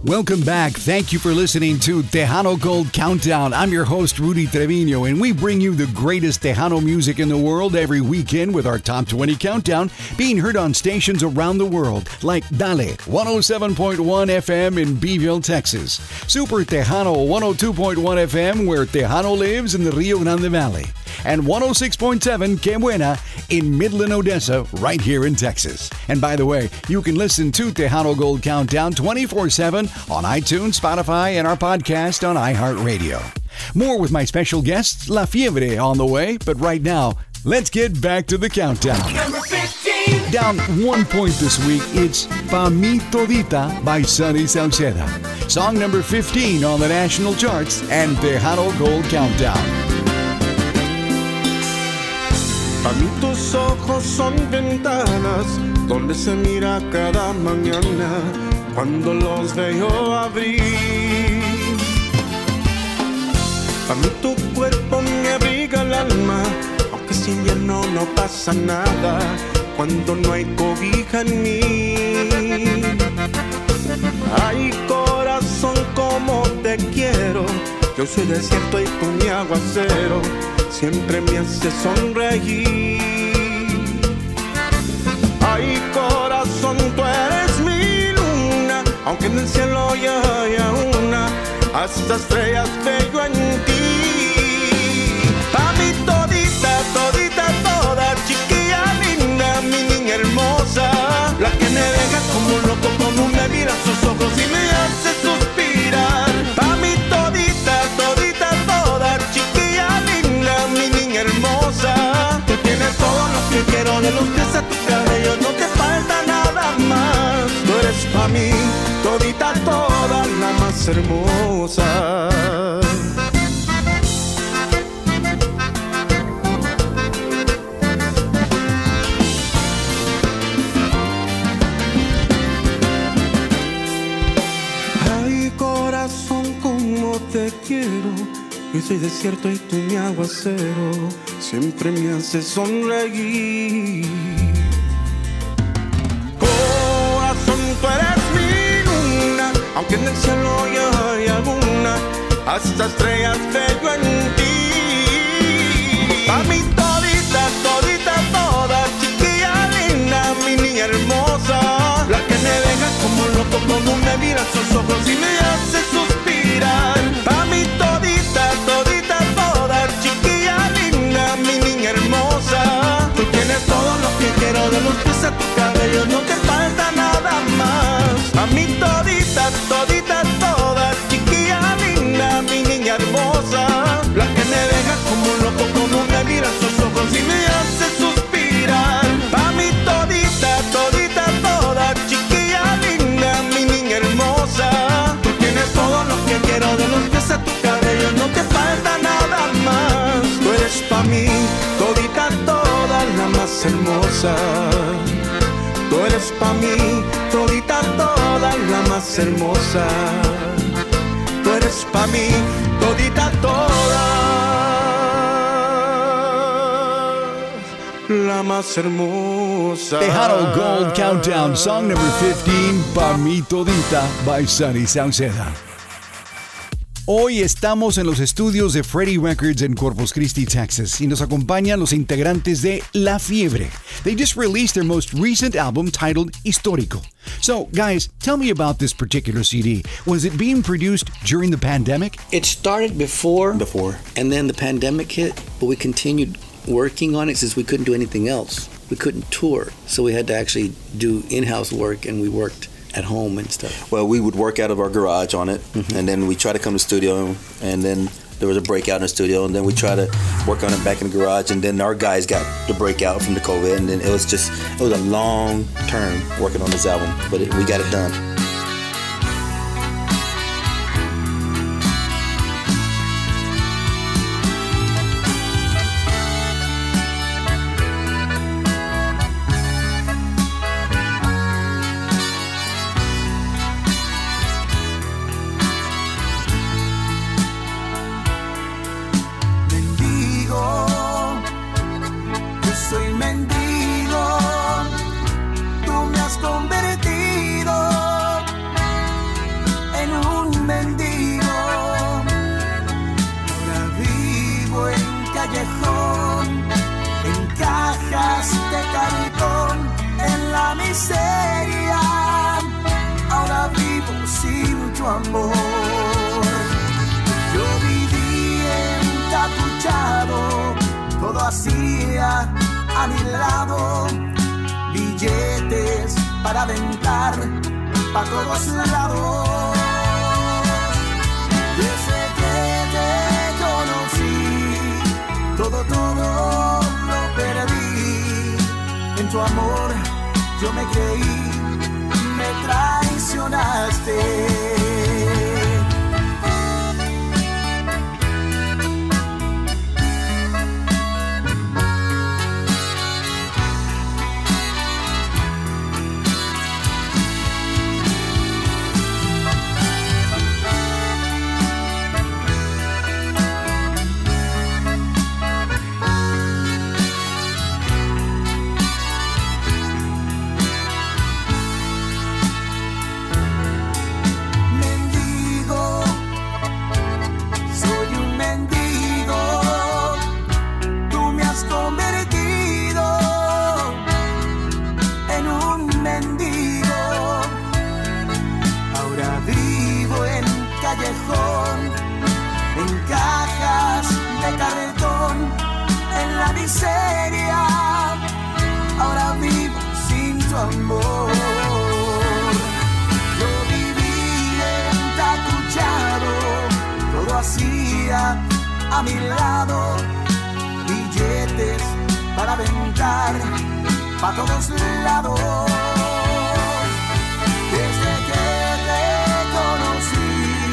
Welcome back. Thank you for listening to Tejano Gold Countdown. I'm your host, Rudy Trevino, and we bring you the greatest Tejano music in the world every weekend with our Top 20 Countdown being heard on stations around the world like Dale 107.1 FM in Beeville, Texas, Super Tejano 102.1 FM where Tejano lives in the Rio Grande Valley, and 106.7 Que Buena in Midland, Odessa, right here in Texas. And by the way, you can listen to Tejano Gold Countdown 24/7 on iTunes, Spotify, and our podcast on iHeartRadio. More with my special guests, La Fiebre, on the way, but right now, let's get back to the countdown. Number 15. Down 1 point this week, it's Pa Mi Todita by Sonny Sauceda. Song number 15 on the national charts and Tejano Gold Countdown. A mí tus ojos son ventanas donde se mira cada mañana cuando los veo abrir. A mí tu cuerpo me abriga el alma, aunque si invierno no pasa nada cuando no hay cobija en mí. Ay, corazón, como te quiero, yo soy desierto y tú mi aguacero, siempre me hace sonreír. Ay, corazón, tú eres mi luna, aunque en el cielo ya haya una, hasta estrellas veo en ti. Pa' mi todita, todita, toda, chiquilla linda, mi niña hermosa, la que me deja como un loco cuando me mira sus ojos y me hace suspirar. Pa' mi todita, todita, toda, chiquilla linda, mi niña hermosa, tú tienes todo lo que quiero, de los pies a tu cabello no te falta nada más. Tú eres pa' mí todita, toda, la más hermosa. Ay, corazón, como te quiero, yo soy desierto y tú mi aguacero, siempre me haces sonreír. Corazón, tú eres mi luna, aunque en el cielo ya hay alguna, hasta estrellas veo en ti. Pa' mi todita, todita, toda, chiquilla linda, mi niña hermosa, la que me deja como loco cuando me mira sus ojos y me hace suspirar. Pa' mi todita, todita, toda, chiquilla linda, mi niña hermosa, tú tienes todo lo que quiero, de los pies a tu cabello no te falta nada más. A mi todita, todita, toda, chiquilla linda, mi niña hermosa, la que me deja como un loco cuando me mira sus ojos y me hace suspirar. Pa' mi todita, todita, toda, chiquilla linda, mi niña hermosa, tú tienes todo lo que quiero, de los pies a tu cabello no te falta nada más. Tú eres pa' mí todita, toda, la más hermosa. Tú eres pa' mí todita, toda, la más hermosa. Tú eres pa' mí todita, toda, la más hermosa. Tejano Gold Countdown, song number 15, Pa' Mi Todita by Sonny Sauceda. Hoy estamos en los estudios de Freddie Records en Corpus Christi, Texas, y nos acompañan los integrantes de La Fiebre. They just released their most recent album titled Histórico. So, guys, tell me about this particular CD. Was it being produced during the pandemic? It started before, and then the pandemic hit, but we continued working on it since we couldn't do anything else. We couldn't tour, so we had to actually do in-house work, and we worked at home and stuff. Well, we would work out of our garage on it, and then we try to come to the studio, and then there was a breakout in the studio, and then we try to work on it back in the garage, and then our guys got the breakout from the COVID, and then it was a long term working on this album, but we got it done. Soy mendigo, tú me has convertido tu amor. Yo viví encapuchado, todo hacía a mi lado, billetes para aventar pa' todos lados. Desde que te conocí, todo lo perdí. En tu amor yo me creí, me traicionaste. En cajas de cartón, en la miseria, ahora vivo sin tu amor. Yo viví entacuchado, todo hacía a mi lado, billetes para aventar pa' todos lados. Desde que te conocí,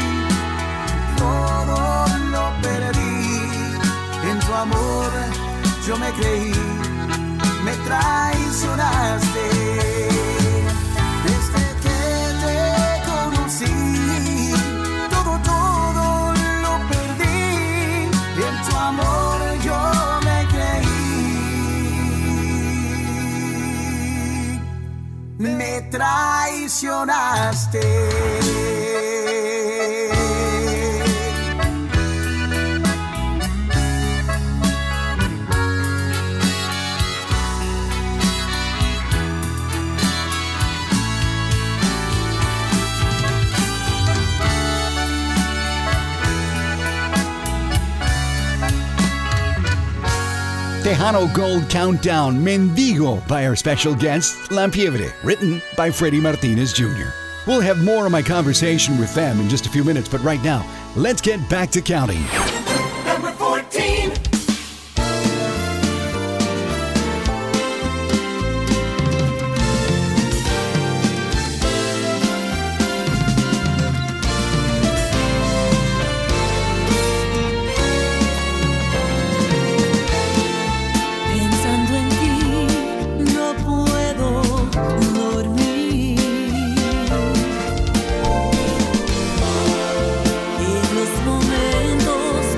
todo lo perdí. En tu amor yo me creí, me traicionaste. Desde que te conocí, todo lo perdí. En tu amor yo me creí, me traicionaste. Tejano Gold Countdown, Mendigo, by our special guest, Lampiebre, written by Freddie Martinez Jr. We'll have more of my conversation with them in just a few minutes, but right now, let's get back to counting. Number 14. Momentos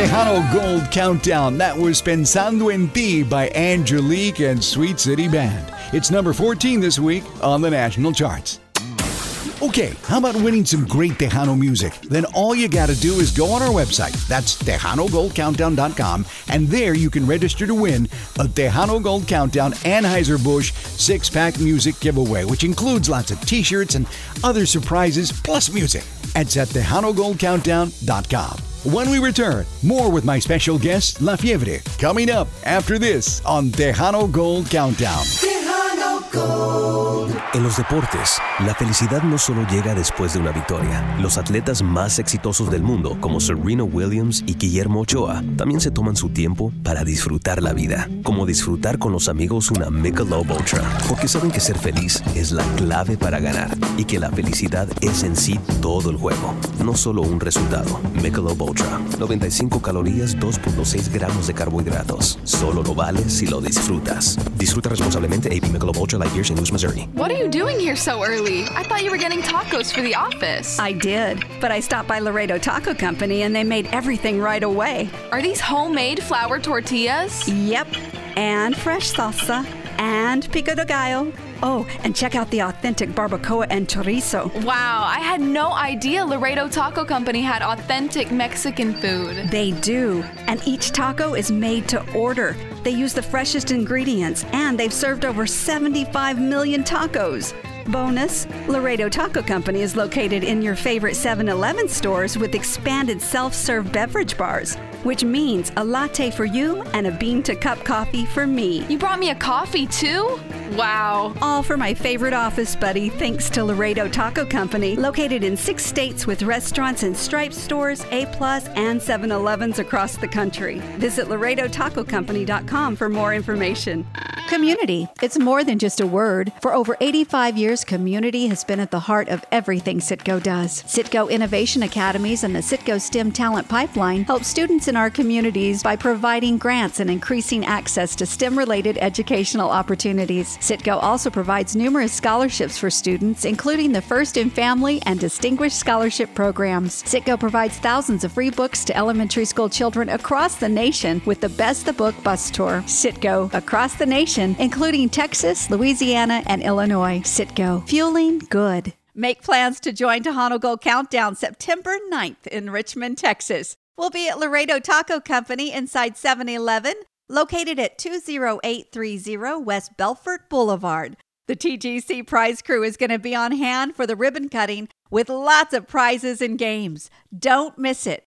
Tejano Gold Countdown. That was Pensando en Ti by Angelique and Sweet City Band. It's number 14 this week on the national charts. Okay, how about winning some great Tejano music? Then all you gotta do is go on our website. That's TejanoGoldCountdown.com, and there you can register to win a Tejano Gold Countdown Anheuser-Busch 6-pack music giveaway, which includes lots of t-shirts and other surprises, plus music. It's at TejanoGoldCountdown.com. When we return, more with my special guest, La Fiebre, coming up after this on Tejano Gold Countdown. Tejano Gold. En los deportes, la felicidad no solo llega después de una victoria. Los atletas más exitosos del mundo, como Serena Williams y Guillermo Ochoa, también se toman su tiempo para disfrutar la vida, como disfrutar con los amigos una Michelob Ultra, porque saben que ser feliz es la clave para ganar y que la felicidad es en sí todo el juego, no solo un resultado. Michelob Ultra, 95 calorías, 2.6 gramos de carbohidratos. Solo lo vale si lo disfrutas. Disfruta responsablemente. AB Michelob Ultra Light Beer, St. Louis, Missouri. What are you doing here so early? I thought you were getting tacos for the office. I did, but I stopped by Laredo Taco Company and they made everything right away. Are these homemade flour tortillas? Yep, and fresh salsa and pico de gallo. Oh, and check out the authentic barbacoa and chorizo. Wow, I had no idea Laredo Taco Company had authentic Mexican food. They do, and each taco is made to order. They use the freshest ingredients, and they've served over 75 million tacos. Bonus, Laredo Taco Company is located in your favorite 7-Eleven stores with expanded self-serve beverage bars, which means a latte for you and a bean-to-cup coffee for me. You brought me a coffee too? Wow. All for my favorite office buddy, thanks to Laredo Taco Company, located in 6 states with restaurants and Stripes stores, A+, and 7-Elevens across the country. Visit LaredoTacoCompany.com for more information. Community. It's more than just a word. For over 85 years, community has been at the heart of everything Citgo does. Citgo Innovation Academies and the Citgo STEM Talent Pipeline help students in our communities by providing grants and increasing access to STEM-related educational opportunities. Citgo also provides numerous scholarships for students, including the First in Family and Distinguished Scholarship programs. Citgo provides thousands of free books to elementary school children across the nation with the Best the Book bus tour. Citgo across the nation, including Texas, Louisiana, and Illinois. Citgo, fueling good. Make plans to join Tejano Gold Countdown September 9th in Richmond, Texas. We'll be at Laredo Taco Company inside 7-Eleven, located at 20830 West Belfort Boulevard. The TGC prize crew is going to be on hand for the ribbon cutting with lots of prizes and games. Don't miss it.